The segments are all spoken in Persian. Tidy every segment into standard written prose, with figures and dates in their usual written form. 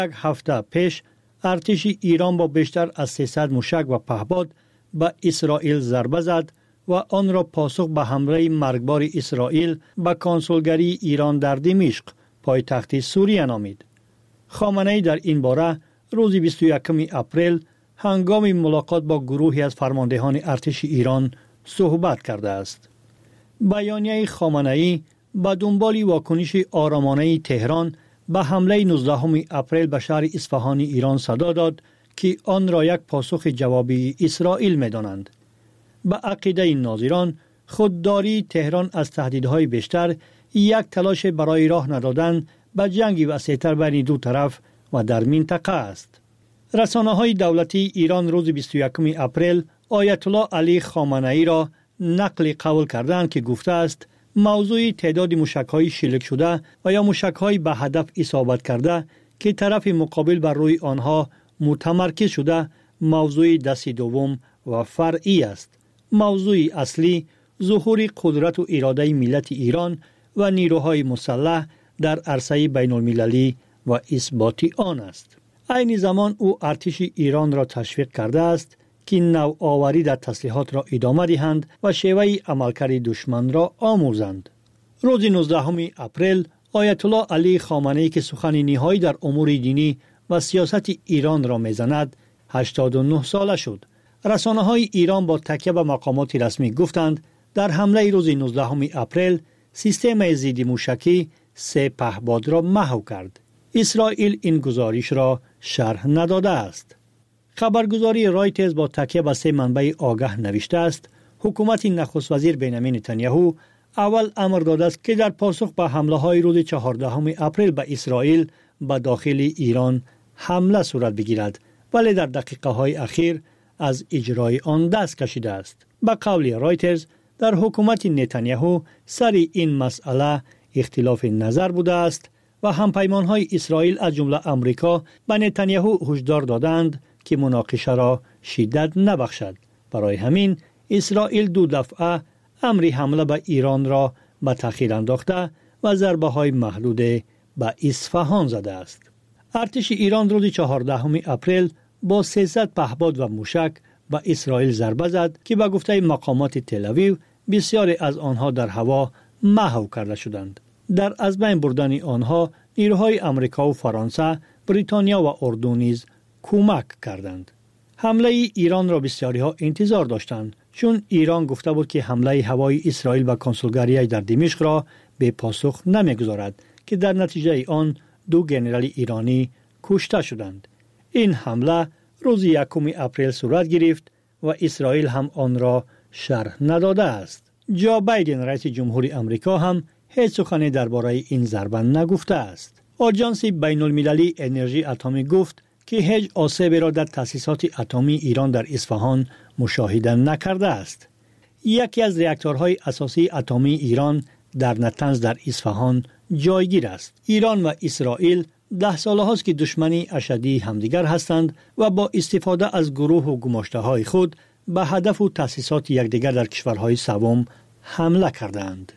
یک هفته پیش ارتش ایران با بیشتر از 300 موشک و پهپاد به اسرائیل ضربه زد و آن را پاسخ به حمله مرگبار اسرائیل به کنسولگری ایران در دمشق پایتخت سوریه نامید. خامنه‌ای در این باره روز 21 اپریل هنگام ملاقات با گروهی از فرماندهان ارتش ایران صحبت کرده است. بیانیه خامنه‌ای به دنبال واکنش آرامانه تهران به حمله 19 اپریل به شهر اصفهان ایران صدا داد که آن را یک پاسخ جوابی اسرائیل می‌دانند. به عقیده ناظران خودداری تهران از تهدیدهای بیشتر یک تلاش برای راه ندادن به جنگ وسیع‌تر بین دو طرف و در منطقه است. رسانه‌های دولتی ایران روز 21 اپریل آیت الله علی خامنه‌ای را نقل قول کردند که گفته است موضوع تعداد موشک‌های شلیک شده و یا موشک‌های به هدف اصابت کرده که طرف مقابل بر روی آنها متمرکز شده موضوع دست دوم و فرعی است. موضوع اصلی ظهور قدرت و اراده ملت ایران و نیروهای مسلح در عرصه بین المللی و اثبات آن است. عین زمان او ارتش ایران را تشویق کرده است که نوآوری در تسلیحات را ادامه دهند و شیوه عملکرد دشمن را آموزند. روز 19 اپریل آیت الله علی خامنه‌ای که سخن نهایی در امور دینی و سیاست ایران را میزند 89 ساله شد. رسانه‌های ایران با تکیه به مقامات رسمی گفتند در حمله روز 19 اپریل سیستم ضد موشکی 3 پهپاد را محو کرد. اسرائیل این گزارش را شرح نداده است. خبرگزاری رایترز با تکیه به 3 منبع آگاه نوشته است حکومت نخست وزیر بنیامین نتانیاهو اول امر داده است که در پاسخ به حمله های روز 14 اپریل به اسرائیل به داخل ایران حمله صورت بگیرد، ولی در دقیقه های اخیر از اجرای آن دست کشیده است. به قول رایترز در حکومت نتانیاهو سر این مسئله اختلاف نظر بوده است و همپیمانهای اسرائیل از جمله آمریکا به نتانیاهو هشدار دادند که مناقشه را شدت نبخشد. برای همین اسرائیل 2 دفعه امر حمله به ایران را به تأخیر انداخته و ضربه های محدود به اصفهان زده است. ارتش ایران روز 14 اپریل با 300 پهپاد و موشک به اسرائیل ضربه زد که به گفته مقامات تل‌آویو بسیاری از آنها در هوا محو کرده شدند. در از بین بردن آنها نیروهای آمریکا و فرانسه، بریتانیا و اردن نیز کمک کردند. حمله ایران را بسیاری ها انتظار داشتند چون ایران گفته بود که حمله هوایی اسرائیل به کنسولگری در دمشق را به پاسخ نمیگذارد که در نتیجه آن 2 ژنرال ایرانی کشته شدند. این حمله روز 1 اپریل صورت گرفت و اسرائیل هم آن را شرح نداده است. جو بایدن رئیس جمهوری آمریکا هم هیچ سخنی درباره این ضربه نگفته است. آژانس بین المللی انرژی اتمی گفت که هیچ آسیبی را در تأسیسات اتمی ایران در اصفهان مشاهده نکرده است. یکی از راکتورهای اساسی اتمی ایران در نتنز در اصفهان جایگیر است. ایران و اسرائیل 10 ساله هاست که دشمنی اشدی همدیگر هستند و با استفاده از گروه و گماشته‌های خود به هدف و تأسیسات یکدیگر در کشورهای سوم حمله کردند.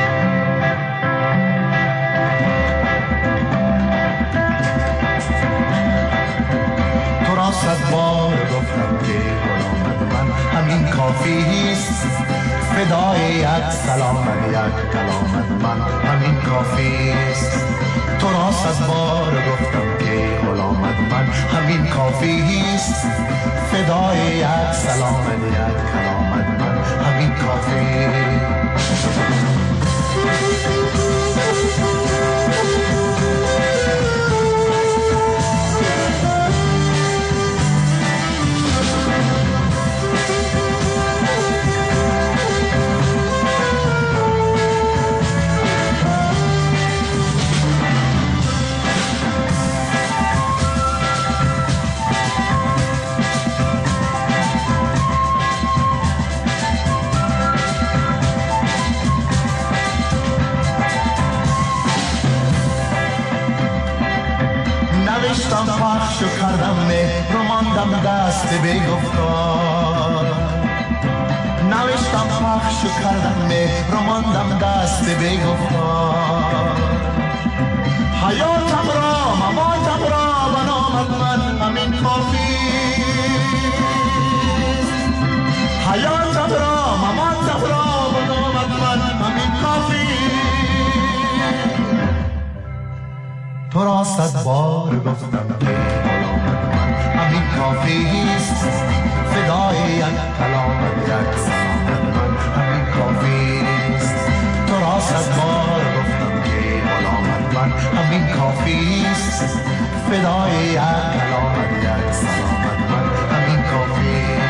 صد بار گفتم که غلام من همین کافی است، فدای یک سلام یک کلام من همین کافی است. تو را صد بار گفتم که غلام من همین کافی است، فدای یک سلام یک کلام من همین کافی. نوشتم پخش و کردم مهر و ماندم دست بی‌گفتار. نوشتم پخش و کردم مهر و ماندم دست بی‌گفتار. حیاتم را مماتم را بار گفتم که غلامت من همین کافیست فدای یک کلامت یک سلامت من همین کافیست تو را صد بار گفتم که غلامت من همین کافیست فدای یک کلامت یک سلامت من همین کافیست.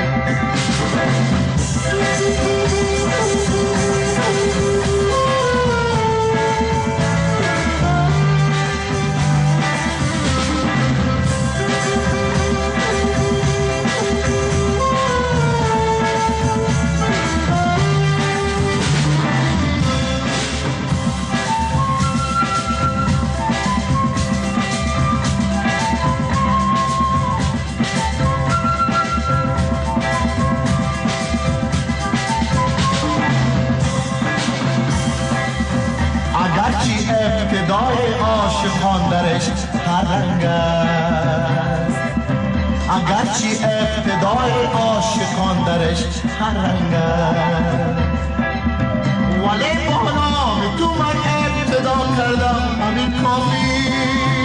ابتدای عاشقان درش هر رنگ است اگرچه ابتدای عاشقان درش هر رنگ است ولی با نام تو من ابتدا کردم همین کافیست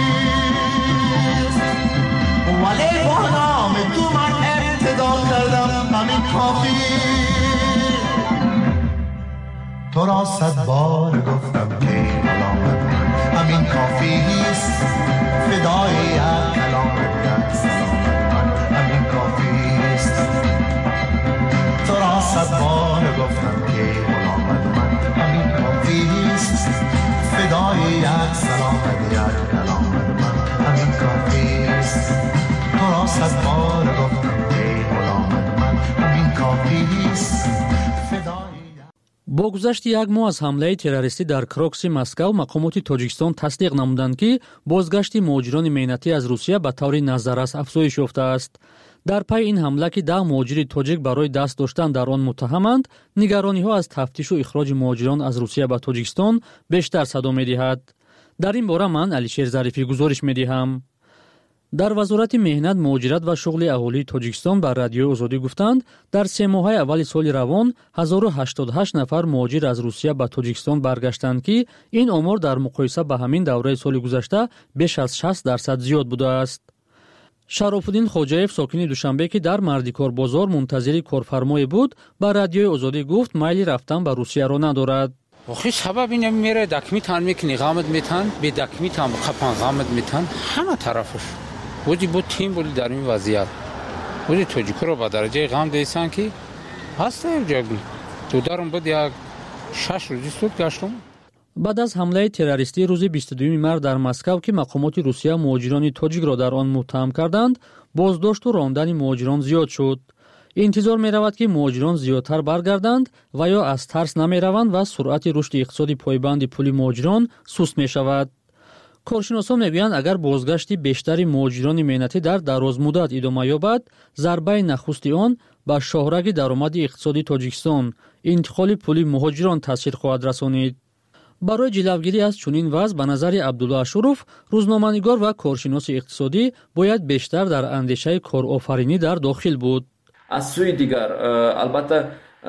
ولی با نام تو من ابتدا کردم همین کافیست تو را صد بار گفتم که غلامت من همین کافیست فدای یک کلامت یک سلامت من همین کافیست تو را صد بار گفتم که غلامت من همین کافیست فدای یک سلامت یک کلامت من همین کافیست تو را صد بار گفتم که غلامت من همین کافیست. бо гузашти як моҳ аз ҳамлаи террористӣ дар крокси Москав мақомоти Тоҷикистон тасдиқ намуданд, ки бозгашти муҳоҷирони меҳнатӣ аз Русия ба таври назаррас афзоиш ёфтааст. дар пай ин ҳамла, ки 10 муҳоҷири тоҷик барои даст доштан дар он муттаҳаманд, нигарониҳо аз тафтишу ихроҷи муҳоҷирон аз Русия ба Тоҷикистон бештар садо медиҳад. дар ин бора ман Алишер Зарифӣ гузориш медиҳам. дар вазорати меҳнат, муҳоҷират ва шуғли аҳолии Тоҷикистон ба Радиои Озодӣ гуфтанд, дар 3 моҳаи аввали соли равон 1088 нафар муҳоҷир аз Русия ба Тоҷикистон баргаштанд, ки ин омор дар муқоиса ба ҳамин давраи соли гузашта беш аз 60% зиёд будааст. Шарофуддин Хоҷаев, сокини Душанбе, ки дар Мардикор бозор мунтазири корфармое буд, ба Радиои Озодӣ гуфт майли рафтан ба Русияро надорад. آخه سبب اینه میره دکمیت هم میکنی غامت میتن به دکمیت هم قپن غامت میتن همه طرفش بودی بود تیم بودی در این وضعیت بودی توجیکو رو با درجه غام دیسن که هسته جاگی تو دارم بود یک 6 روزی سود گشتم. بعد از حمله تروریستی روز 22 март дар Москав, ки мақомоти Русия муҳоҷирони тоҷикро дар он муттаҳам карданд, боздошту рондани муҳоҷирон зиёд шуд. интизор меравад, ки муҳоҷирон зиёдтар баргарданд ва ё аз тарс намераванд ва суръати рушди иқтисоди пойбанди пули муҳоҷирон суст мешавад. коршиносон мегӯянд, агар бозгашти бештари муҳоҷирони меҳнатӣ дар дарозмуддат идома ёбад, зарбаи нахусти он ба шоҳраги даромади иқтисоди Тоҷикистон, интиқоли пули муҳоҷирон таъсир хоҳад расонид. барои ҷилавгирӣ аз чунин вазъ ба назари Абдулла Ашуров, рӯзноманигор ва коршиноси иқтисодӣ бояд бештар дар андешаи корофаринӣ дар дохил буд. аз сӯи дигар албатта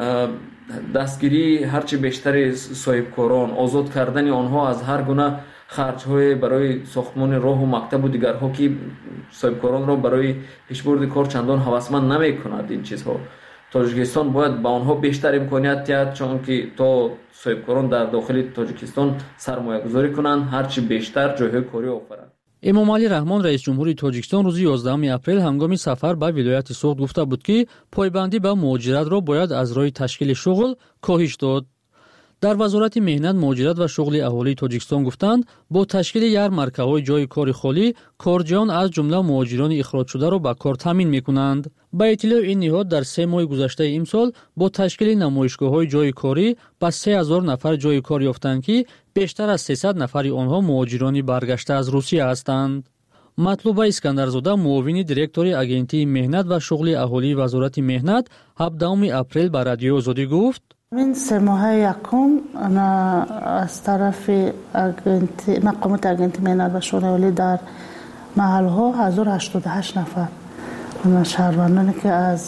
дастгирӣ ҳарчи бештари соҳибкорон, озод кардани онҳо аз ҳар гуна харҷҳои барои сохтмони роҳу мактабу дигарҳо, ки соҳибкоронро барои пешбурди кор чандон ҳавасманд намекунад. ин чизҳо Тоҷикистон бояд ба онҳо бештар имконият диҳад, чунки то соҳибкорон дар дохили Тоҷикистон сармоягузорӣ кунанд, ҳарчи бештар ҷойҳои корӣ офаранд. эмомалӣ раҳмон, раиси ҷумҳури Тоҷикистон, рӯзи 11 апрел ҳангоми сафар ба вилояти Суғд гуфта буд, ки пойбандӣ ба муҳоҷиратро бояд аз роҳи ташкили шуғл коҳиш дод. дар вазорати меҳнат, муҳоҷират ва шуғли аҳолии Тоҷикистон гуфтанд, бо ташкили ярмаркаҳои ҷойи кори холӣ, корҷиён аз ҷумла муҳоҷирони ихроҷшударо ба кор таъмин мекунанд. ба иттилои ин ниҳод, дар 3 моҳи гузаштаи имсол бо ташкили намоишгоҳҳои ҷойи корӣ ба 3000 нафар ҷойи кор ёфтанд, ки бештар аз 300 нафари онҳо муҳоҷирони баргашта аз Русия ҳастанд. матлуба Искандарзода, муовини директори агентии меҳнат ва шуғли аҳолии вазорати меҳнат, 17 апрел ба Радиои Озодӣ гуфт: این 3 ماه یکم از طرف مقامات اگنتی مهنت و شغل اهالی در محل ها 1088 نفر شهروندانی که از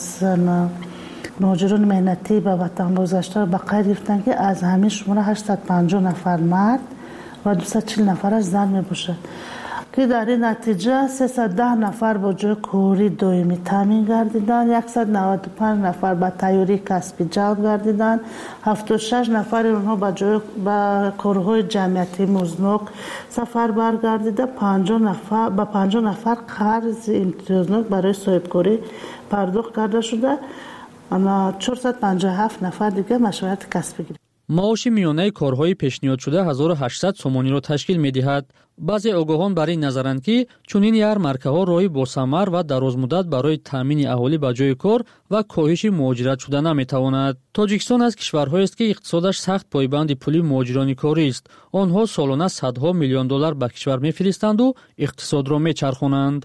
مهاجران مهنتی به وطن بازگشته به قید گرفتند که از همین شماره 850 نفر مرد و 240 نفر از زن می باشد. که در این نتیجه 310 نفر با جای کاری دائمی تامین گردیدند، 195 نفر با تیاری کسبی جلب گردیدند، 76 نفر اونها با کارهای جمعیتی مزنوک سفر برگردیده، 50 نفر قرض امتیازناک برای صاحبکاری پرداخت کرده شده، اما 457 نفر دیگه مشروعیت کسبی گرفت. معاش میانه کارهای پیشنهاد شده 1800 سومانی را تشکیل می‌دهد. بعضی آگاهان بر این نظرند که چنین یارمارکاها راهی باثمر و درازمدت برای تامین اهالی به جای کار و کاهش مهاجرت شده نمی‌تواند. تاجیکستان از کشورهایی است که اقتصادش سخت پایبند پول مهاجران کاری است. آنها سالانه صدها میلیون دلار به کشور می‌فرستند و اقتصاد را می‌چرخانند.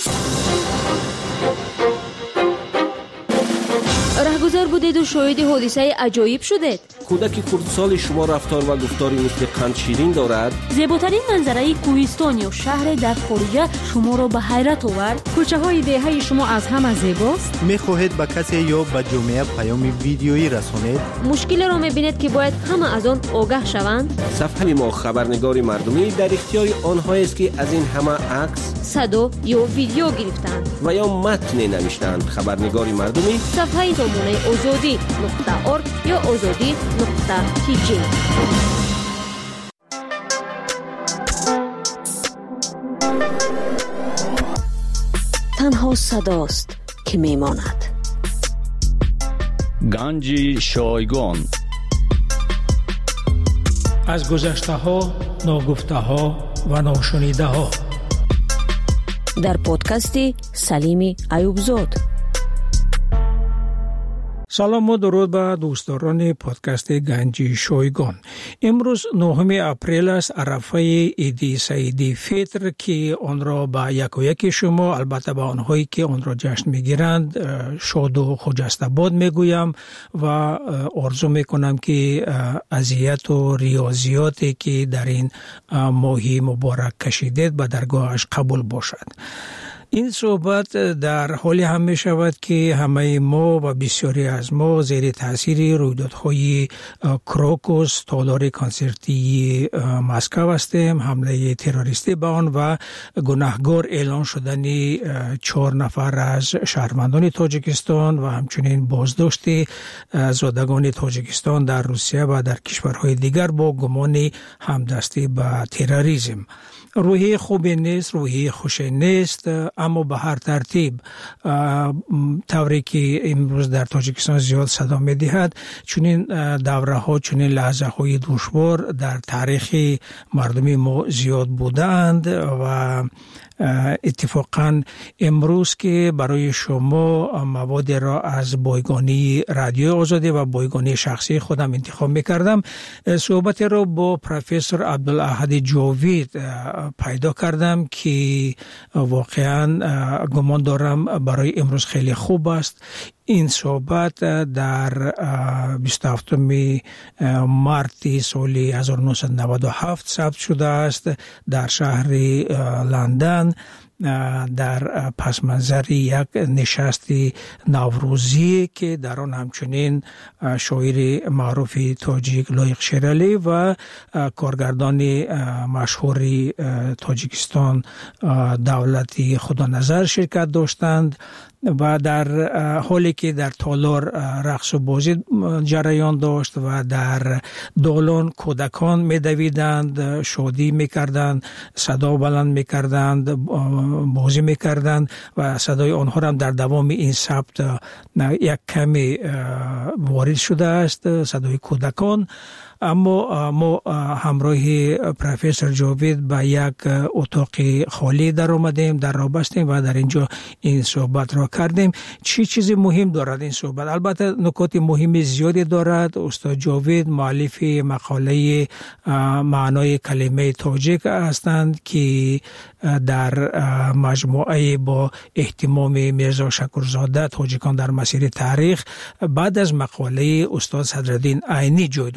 رهگذر بودید و شاهد حادثه عجایب شدید. کودک خردسال شما رفتار و گفتاری مثل قند شیرین دارد. زیباترین منظره کوهستان یا شهر در خارج شما را به حیرت آورد. کوچه های دهه شما از همه زیباست. میخواهید به کسی یا به جامعه پیام ویدیویی رسانید؟ مشکل را میبینید که باید همه از آن آگاه شوند. صفحه ما خبرنگار مردمی در اختیار آنهایی است که از این همه عکس، صدا یا ویدیو گرفتند و یا متن نوشتند. خبرنگار مردمی صفحه سامانه azadi.org یا azadi.tg. تنها صداست که میماند. گنج شایگان. از گذشته ها، ناگفته ها و ناشنیده ها. در پادکست سلیم ایوبزاد. سلام و درود به دوستداران پادکست گنج شایگان. امروز 9 اپریل است، عرفه عید سعید فطر که آن را به یک شما، البته به آنهایی که آن را جشن میگیرند، شاد و خجسته باد میگویم و آرزو میکنم که اذیت و ریاضیاتی که در این ماهی مبارک کشیدید به درگاهش قبول باشد. این صحبت در حالی هم می شود که همه ما و بسیاری از ما زیر تاثیر رویدادهای کروکوس، تالار کنسرتی مسکو هستیم، حمله تروریستی به آن و گناهکار اعلان شدن 4 نفر از شهروندان تاجیکستان و همچنین بازداشت زادگان تاجیکستان در روسیه و در کشورهای دیگر با گمان همدستی به تروریسم. روحی خوبی نیست، روحی خوشی نیست، اما به هر ترتیب طوری که امروز در تاجیکستان زیاد صدا می دهد، چنین دوره ها، چنین لحظه های دشوار در تاریخ مردمی ما زیاد بودند و اتفاقا امروز که برای شما مواد را از بایگانی رادیو آزادی و بایگانی شخصی خودم انتخاب میکردم، صحبت را با پروفسور عبدالاحد جاوید پیدا کردم که واقعا گمان دارم برای امروز خیلی خوب است. این صحبت در 27 مارت سال 1997 ثبت شده است در شهر لندن در پس منظر یک نشست نوروزی که در آن همچنین شاعر معروف تاجیک لایق شیرالی و کارگردان مشهور تاجیکستان دولتی خدا نظر شرکت داشتند و در حالی که در تالار رقص و بازی جریان داشت و در دالان کودکان میدویدند، شادی میکردند، صدا بلند میکردند، بازی میکردند و صدای آنها هم در دوام این ثبت یک کمی وارد شده است، صدای کودکان. اما ما همراه پروفسور جاوید به یک اتاق خالی در آمدیم، در راه بستیم و در اینجا این صحبت را کردیم. چی چیزی مهم دارد این صحبت؟ البته نکات مهم زیادی دارد. استاد جاوید مؤلف مقاله معنای کلمه تاجیک هستند که در مجموعه با اهتمام میرزا شکرزاده تاجیکان در مسیر تاریخ بعد از مقاله استاد صدرالدین عینی جای داده شده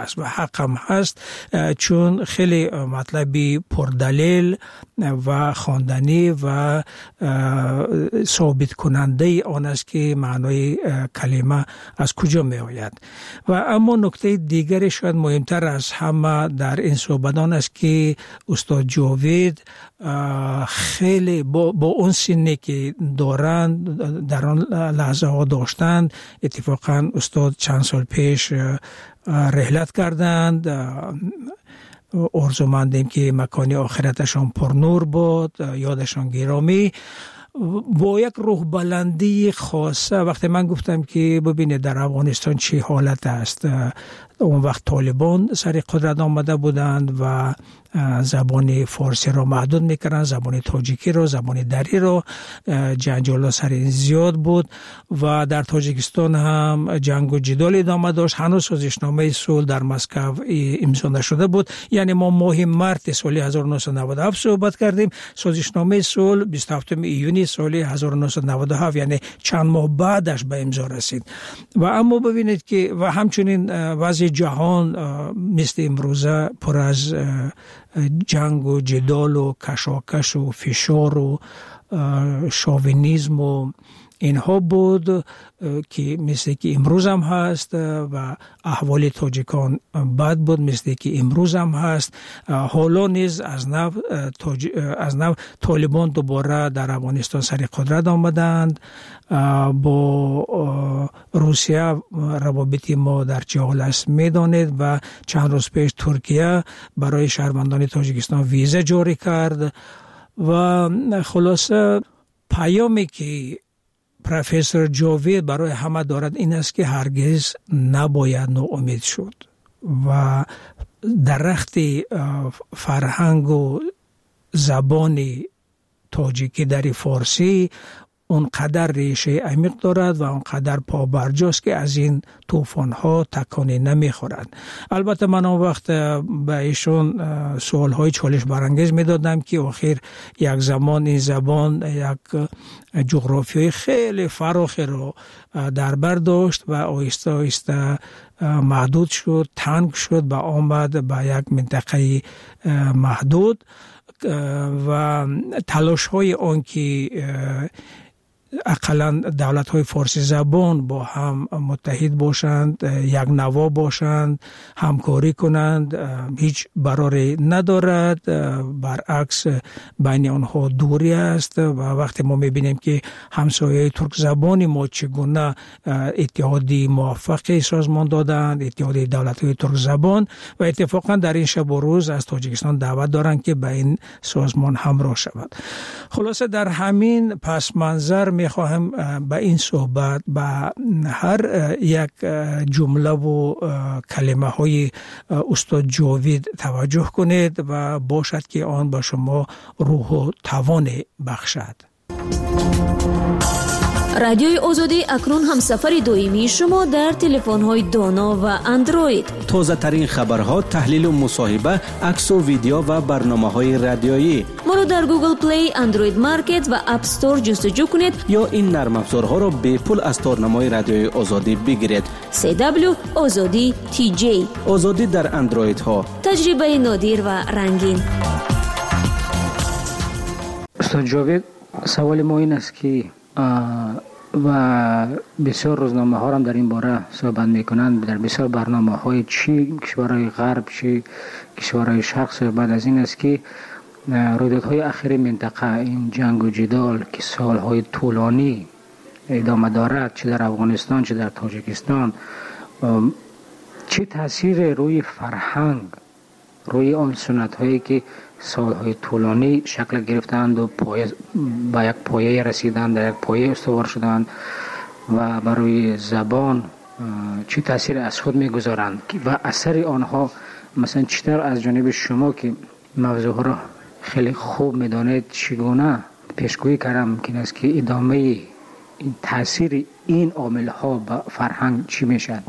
است و حق هم هست، چون خیلی مطلبی پردلیل و خواندنی و ثابت کننده آن است که معنای کلمه از کجا می آید. و اما نکته دیگری شاید مهمتر از همه در این صحبت آن است که استاد جاوید خیلی با اون سنی که دارند در آن لحظه ها داشتند، اتفاقا استاد چند سال پیش رحلت کردند، آرزومندیم که مکان آخرتشان پرنور بود، یادشان گرامی، با یک روح بلندی خاصه. وقتی من گفتم که ببینید در افغانستان چه حالت است، اون وقت طالبان سر قدرت آمده بودند و زبان فارسی را محدود میکردند، زبان تاجیکی را، زبان دری را، جنجال سر این زیاد بود و در تاجیکستان هم جنگ و جدال ادامه داشت. هنوز سازشنامه صلح در مسکو امضا نشده بود. یعنی ما ماه مارس سال 1997 صحبت کردیم، سازشنامه صلح 27 ایونی سال 1997، یعنی چند ماه بعدش به امضا رسید. و اما ببینید که و همچنین وضع جهان مثل امروزه پر از جنگ و جدال و کشاکش و فشار و شاوینیسم و اینها بود که مثل که امروز هم هست و احوال تاجیکان بد بود مثل که امروز هم هست. حالا نیز از نو طالبان دوباره در افغانستان سر قدرت آمدند. با روسیه روابط ما در چه حال است میدانید و چند روز پیش ترکیه برای شهروندان تاجیکستان ویزا جاری کرد. و خلاصه پیامی که پروفسور جاوید برای همه دارد این است که هرگز نباید ناامید شد و درخت فرهنگ و زبان تاجیکی در فارسی اونقدر ریشه عمیق دارد و اونقدر پابرجاست که از این طوفان‌ها تکانی نمیخورد. البته من اون وقت به ایشون سوال‌های چالش برانگیز میدادم که آخر یک زمان این زبان یک جغرافیای خیلی فراخی رو در بر داشت و آهسته آهسته محدود شد، تنگ شد و آمد به یک منطقه محدود و تلاش‌های آن که اقلا دولت‌های فارسی زبان با هم متحد باشند، یک نوا باشند، همکاری کنند، هیچ براری ندارد، برعکس بین آنها دوری است. و وقتی ما می‌بینیم که همسایه ترک زبانی ما چگونه اتحادی موفقی سازمان دادند، اتحادی دولت‌های ترک زبان، و اتفاقا در این شب و روز از تاجیکستان دعوت دارند که به این سازمان همراه شود. خلاصه در همین پس منظر میخواهم به این صحبت به هر یک جمله و کلمه های استاد جاوید توجه کنید و باشد که آن به شما روح و توان بخشد. رادیوی آزادی اکنون هم سفر دائمی شما در تلفن‌های دانا و اندروید. تازه ترین خبرها، تحلیل و مصاحبه، عکس و ویدیو و برنامه‌های رادیویی. ما رو در گوگل پلی، اندروید مارکت و اپ استور جستجو کنید یا این نرم افزارها را به پول از تارنمای رادیوی آزادی بگیرید. CW آزادی TJ. آزادی در اندروید ها. تجربه نادر و رنگین. استاد جاوید، سوال ما این است که و بسیار روزنامه ها هم در این باره صحبت میکنند، در بسیار برنامه های چی کشورهای غرب چی کشورهای شرق صحبت از این است که رویدادهای اخیر منطقه، این جنگ و جدال که سالهای طولانی ادامه دارد، چه در افغانستان چه در تاجیکستان، چه تاثیر روی فرهنگ، روی آن سنت هایی که سالهای طولانی شکل گرفتند و با یک پایه رسیدند، در یک پایه استوار شدند و برای زبان چه تاثیر از خود میگذارند و اثر آنها مثلا چطور از جانب شما که موضوع را خیلی خوب میدانید چگونه پیشگویی کردم ممکن است که ادامه این تاثیر این عامل ها به فرهنگ چی میشد؟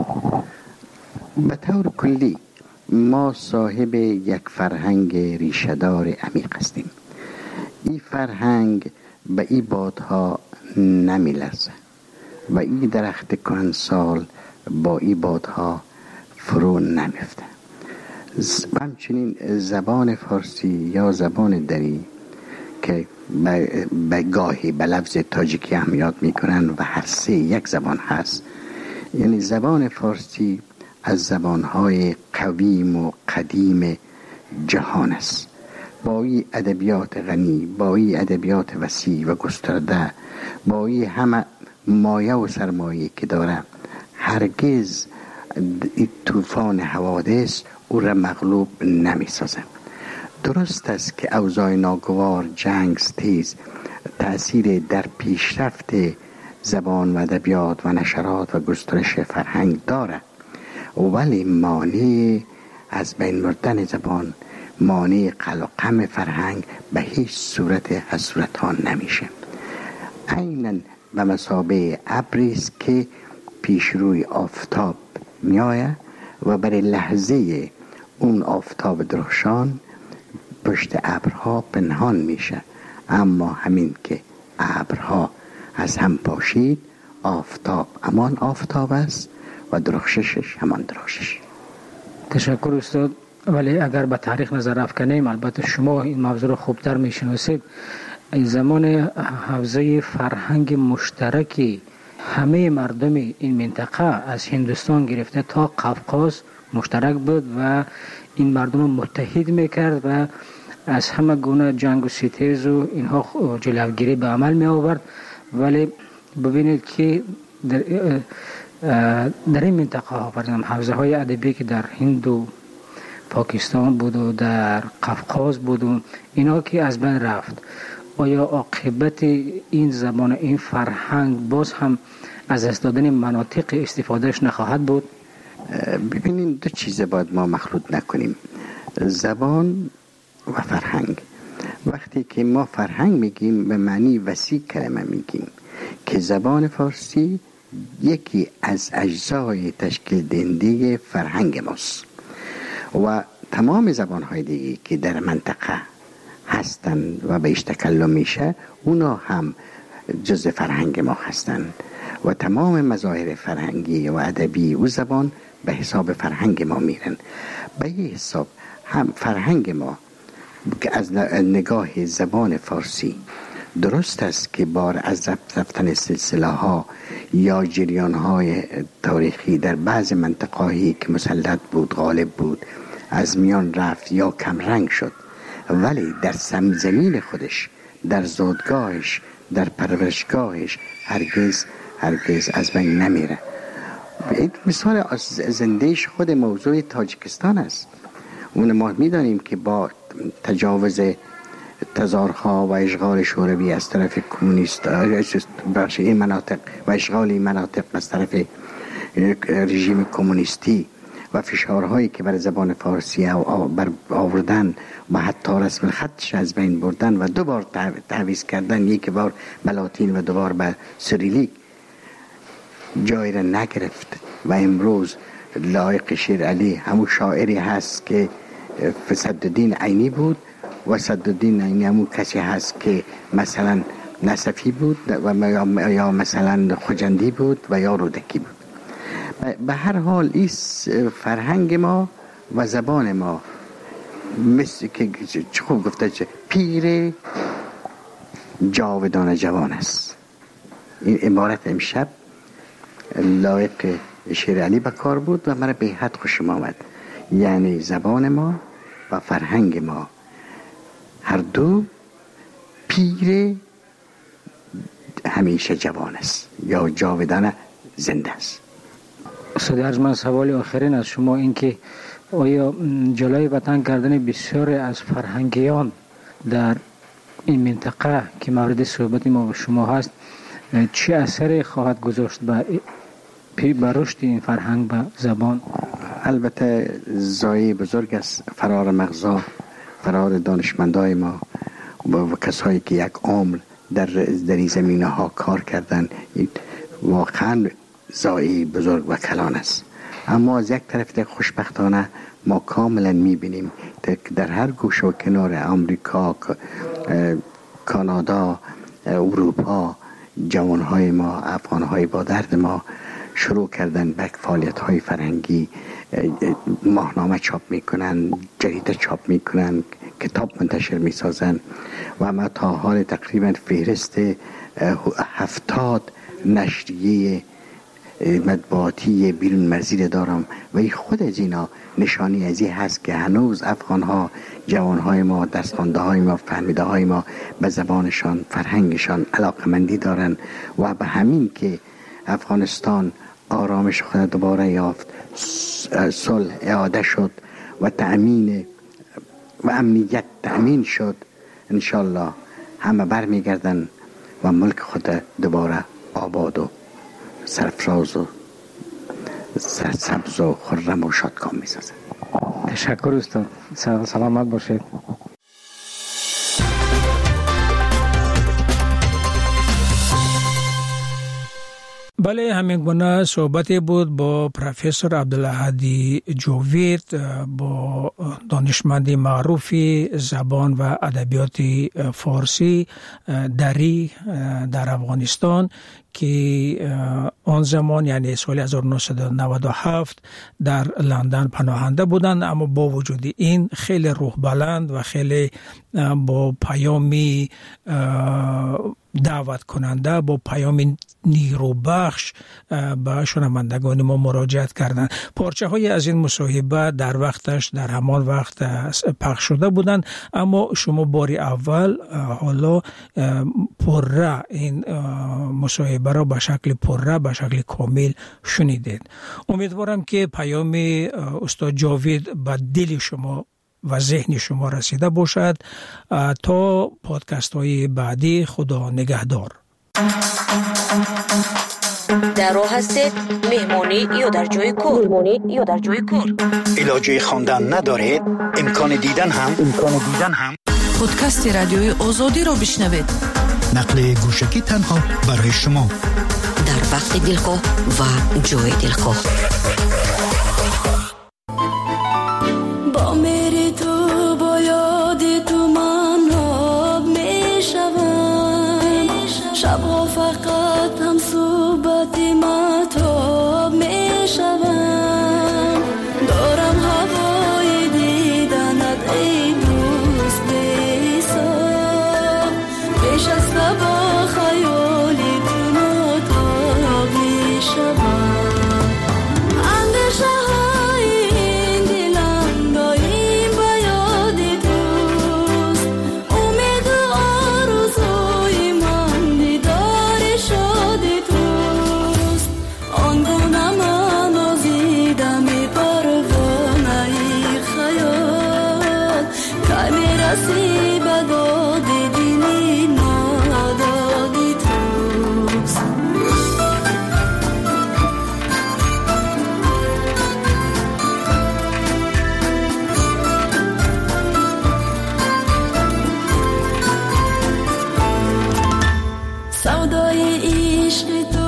به طور کلی ما صاحب یک فرهنگ ریشه‌دار عمیق هستیم. این فرهنگ به این بادها نمیلرزه و این درخت کهنسال با این بادها فرو نمیفته. همچنین زبان فارسی یا زبان دری که به گاهی به لفظ تاجیکی هم یاد میکنن و هر سه یک زبان هست، یعنی زبان فارسی از زبانهای قویم و قدیم جهان است، با این ادبیات غنی، با این ادبیات وسیع و گسترده، با این همه مایه و سرمایه که داره، هرگز طوفان حوادث او را مغلوب نمی سازه. درست است که اوضاع ناگوار، جنگ تیز تأثیر در پیشرفت زبان و ادبیات و نشرات و گسترش فرهنگ داره، ولی مانع از بین بردن زبان، مانع قلقم فرهنگ به هیچ صورت از صورتها نمیشه. عیناً به مثابه ابری است که پیش روی آفتاب میآید و برای لحظه اون آفتاب درخشان پشت ابرها پنهان میشه، اما همین که ابرها از هم پاشید، آفتاب همان آفتاب است و درخششش همان درخشش. تشکر استاد. ولی اگر به تاریخ نظر افکنیم، البته شما این موضوع رو خوبتر میشناسید، این زمان حوزه فرهنگ مشترکی همه مردم این منطقه از هندوستان گرفته تا قفقاز مشترک بود و این مردم رو متحد میکرد و از همه گونه جنگ و ستیز و اینها جلوگیری به عمل می آورد. ولی ببینید که در این منطقه ها حوزه های ادبی که در هند و پاکستان بود و در قفقاز بود و اینا که از بین رفت، آیا عاقبت این زبان، این فرهنگ باز هم از دست دادن مناطق استفادهش نخواهد بود؟ ببینید دو چیز باید ما مخلوط نکنیم، زبان و فرهنگ. وقتی که ما فرهنگ میگیم به معنی وسیع کلمه میگیم که زبان فارسی یکی از اجزای تشکیل دهنده فرهنگ ماست و تمام زبانهای دیگه که در منطقه هستند و بهش تکلم میشه اونا هم جزء فرهنگ ما هستند و تمام مظاهر فرهنگی و ادبی و زبان به حساب فرهنگ ما میرن. به یه حساب هم فرهنگ ما که از نگاه زبان فارسی درست است که بار از رفتن سلسله ها یا جریان های تاریخی در بعض منطقه‌ای که مسلط بود، غالب بود، از میان رفت یا کم رنگ شد، ولی در زمین خودش، در زادگاهش، در پرورشگاهش هرگز از بین نمیره. مثال زندهش خود موضوع تاجیکستان است. اون ما میدانیم که با تجاوز تزارها و اشغال شوروی از طرف کمونیست این مناطق و اشغال این مناطق از طرف رژیم کمونیستی و فشارهایی که بر زبان فارسی بر آوردن و حتی رسم الخطش از بین بردن و دوبار تعویض کردن، یک بار به لاتین و دوبار به سریلیک، جای را نگرفت و امروز لایق شیر علی همون شاعری هست که صدالدین عینی بود و صدالدین عینی همون کسی هست که مثلا نصفی بود و یا مثلا خجندی بود و یا رودکی بود. به هر حال این فرهنگ ما و زبان ما مثل که خوب گفته پیر جاودان جوان است. این عبارت امشب لایق شیر علی به کار بود و مرا به حد خوشم آمد. یعنی زبان ما و فرهنگ ما هر دو پیر همیشه جوان است یا جاودان زنده است. استاد ارجمند، سوال آخرین از شما این که آیا جلوی وطن کردن بسیاری از فرهنگیان در این منطقه که مورد صحبت ما و شما هست چه اثری خواهد گذاشت به رشد این فرهنگ و زبان؟ البته زایه بزرگ است فرار مغزا، فرار دانشمندای ما و کسایی که یک عمر در این زمینه ها کار کردن، واقعا زایه بزرگ و کلان است. اما از یک طرف خوشبختانه ما کاملا میبینیم در هر گوشه و کنار آمریکا، کانادا، اروپا، جوانهای ما، افغانهای با درد ما شروع کردن به فعالیت‌های فرهنگی، ماهنامه چاپ میکنن، جریده چاپ میکنن، کتاب منتشر میسازن و ما تا حال تقریبا فهرست 70 نشریه مطبوعاتی بیرون مرزی دارم و خود از اینا نشانی از این هست که هنوز افغان‌ها، جوان‌های ما، درس‌خوانده ما، فهمیده‌های ما به زبانشان، فرهنگشان علاقمندی دارن و به همین که افغانستان آرامش خود دوباره یافت، صلح اعاده شد و تأمین و امنیت تأمین شد، انشالله همه برمیگردن و ملک خود دوباره آباد و سرفراز و سرسبز و خرم و شادکام میسازن. تشکر استاد، سلامت باشید. بله، همین گونه صحبتی بود با پروفسور عبدالهادی جاوید، با دانشمند معروفی زبان و ادبیات فارسی دری در افغانستان که آن زمان یعنی سال 1997 در لندن پناهنده بودند، اما با وجود این خیلی روح بلند و خیلی با پیامی دعوت کننده، با پیام نیروبخش به شنوندگان ما مراجعت کردند. پارچه های از این مصاحبه در وقتش در همان وقت پخش شده بودند، اما شما باری اول حالا پره این مصاحبه را به شکل پره، به شکل کامل شنیدید. امیدوارم که پیام استاد جاوید به دل شما و ذهن شما رسیده باشد. تا پادکست های بعدی، خدا نگهدار. در راه هستید، مهمانی یا در جای کار، علاجه خواندن ندارید، امکان دیدن هم پادکست رادیوی آزادی را بشنوید. نقل گوشکی تنها برای شما، در وقت دلخواه و جای دلخواه. شبها فقط هم صحبت مطاب می شوم، دارم هوای دیدنت ای دوست بی‌حساب، پیش از با خیالی تو مطاب می شوم، اندیشه های این دلم دایم به یاد توست، امید و آرزوی من شادی توست، آنگونه من آزیدم پروانه خیال، که میرسی به داد دلی نادادی توست. سودای عشق تو